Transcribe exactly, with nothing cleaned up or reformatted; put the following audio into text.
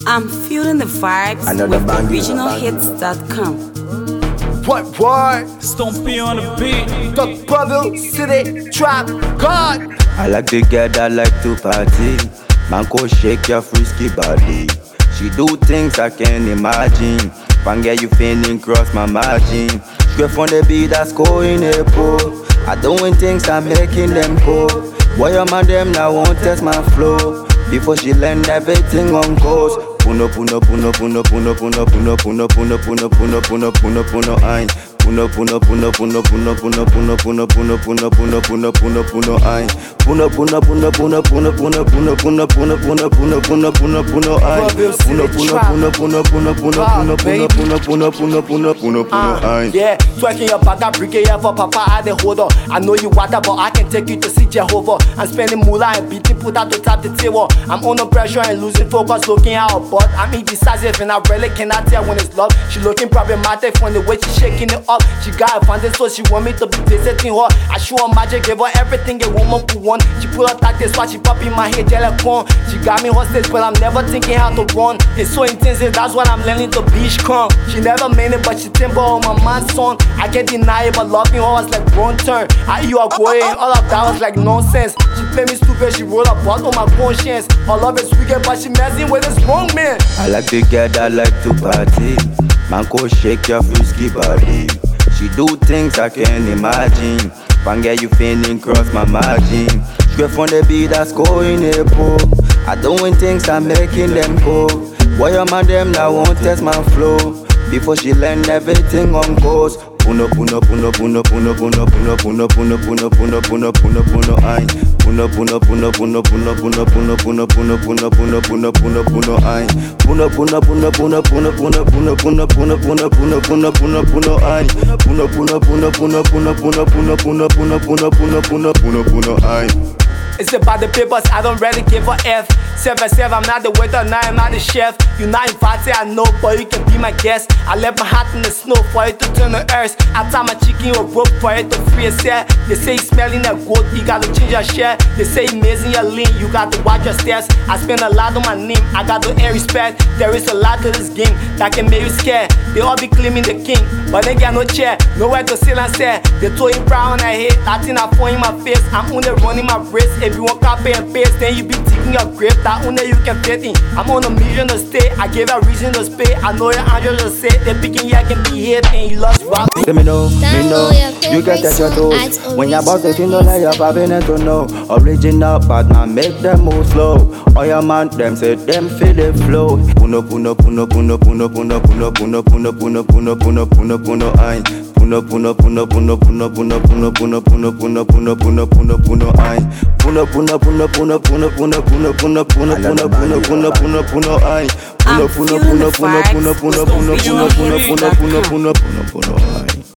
I'm feeling the vibes Another with bang, original bang. hits dot com. What, what? Stumpy on the beat. The Bubble City Trap God. I like the girl that like to party. Man, go shake your frisky body. She do things I can't imagine. Fan girl, you feeling cross my margin. Straight from the beat that's going a po. I doing things I'm making them go. Boy, your man them now won't test my flow. Before she learn everything on course. Puno puno puno puno puno puno puno puno puno puno puno puno puno puno ein. Puno puno puno puno puno puno puno puno puno puno puno puno puno puno ein. Puno puno puno puno puno puno puno puno puno puno puno puno puno puno ein. Puno puno puno puno puno puno puno puno puno puno puno puno puno puno ein. Yeah, twerking your back, I bring it for Papa, I the hold on. I know you want that, but I can take you to see Jehovah. I'm spending moolah and beating, put out to top the table. I'm under pressure and losing focus, looking at her butt. I'm indecisive and I really cannot tell when it's love. She looking problematic from the way she shaking it up. She got a funded, so she want me to be visiting her. I show her magic, give her everything a woman could want. She put her tactics while she pop in my head, jelly-con. She got me hostage, but I'm never thinking how to run. It's so intensive, that's what I'm learning to beach come. She never meant it, but she temper on my man's son. I can't deny it, but loving her was like wrong turn. I you are going, all of that was like nonsense. She play me stupid, she roll up blood on my conscience. Her love is wicked, but she messing with this wrong man. I like the girl that like to party. Man, go shake your frisky body. She do things I can't imagine. Fan girl, you feeling cross my margin. Straight from the beat that's going a po. I doing things I'm making them go. Boy, your man them now won't test my flow. Before she learn everything on course. Puno puno puno puno puno puno puno puno puno puno puno puno puno puno ein. Puno puno puno puno puno puno puno puno puno puno puno puno puno puno ein. Puno puno puno puno puno puno puno puno puno puno puno puno puno puno ein. Puno puno puno puno puno puno puno puno puno puno puno puno puno puno ein. It's about the papers, I don't really give a F. Seven seven, I'm not the waiter, now I'm not the chef. You're not invited, I know, but you can be my guest. I left my hat in the snow for it to turn to earth. I tie my chicken or rope for it to free itself. They say you smelling a goat, you gotta change your share. They say you amazing your lean, you got to watch your steps. I spend a lot on my name, I got to earn respect. There is a lot to this game that can make you scared. They all be claiming the king, but they got no chair, nowhere to sit and say. They told him brown I hate, Latin I phone in my face. I'm only running my wrist. If you want copy and paste, then you be taking your grip. That only you can fit in. I'm on a mission to stay. I gave a reason to stay. I know your angel just say they picking yeah can be hit and he loves rock. Let me know, me know. You get at your toes. When you're boss, if you know that you're having it to know. Original, but now make them move slow. All your man, them say them feel the flow. Puno puno puno puno puno puno puno puno puno puno puno puno puno puno ein. Puno puno puno puno puno puno puno puno puno puno puno puno puno puno ein. Puno puno puno puno puno puno puno puno puno puno puno puno puno puno ein. Puno puno puno puno puno puno puno puno puno puno puno puno puno puno puno ein.